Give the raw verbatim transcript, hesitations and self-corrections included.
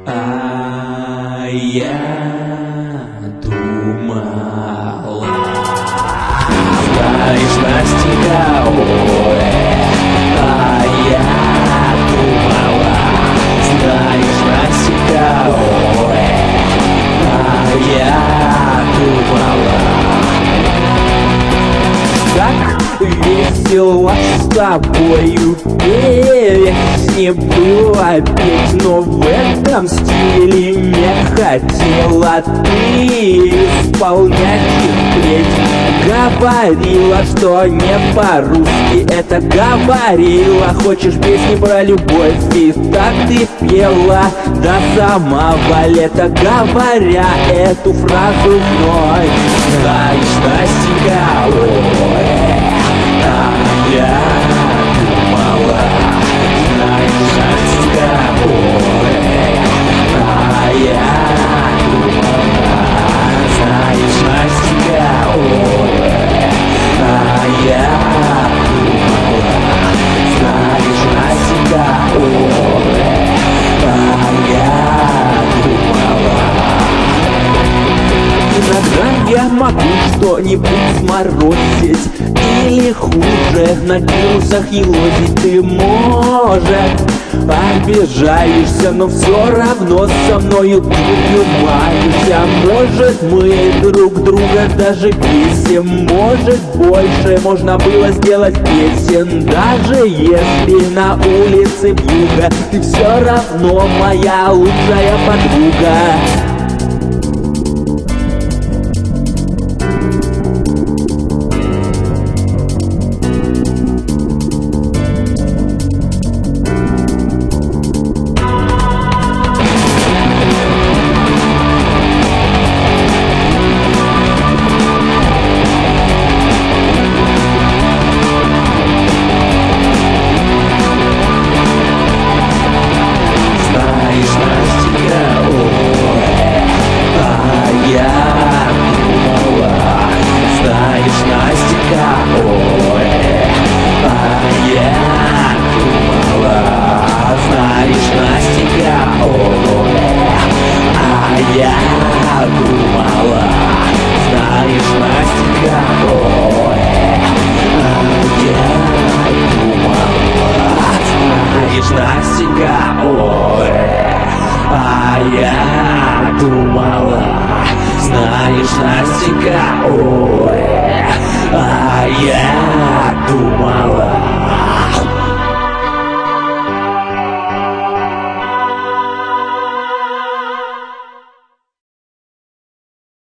А я думала, знаешь, Настенька, ой, а я думала, знаешь, Настенька, ой, а я думала, как весело с тобою песни было петь, но в этом стиле не хотела ты исполнять и впредь. Говорила, что не по-русски это говорила. Хочешь песни про любовь, и так ты пела до самого лета, говоря эту фразу вновь. Знаешь, Настенька, ой, а я думала, знаешь, Настенька, ой, а я думала, знаешь, Настенька, ой, а я думала, знаешь, Настенька, ой, а я думала. Иногда я могу что-нибудь сморозить, или хуже, на вирусах елозить. Ты, может, обижаешься, но все равно со мною дурью маешься. Может, мы друг друга даже бесим, может, больше можно было сделать песен. Даже если на улице вьюга, ты все равно моя лучшая подруга. Настенька, ой, а я думала, знаешь, Настенька, ой, а я думала.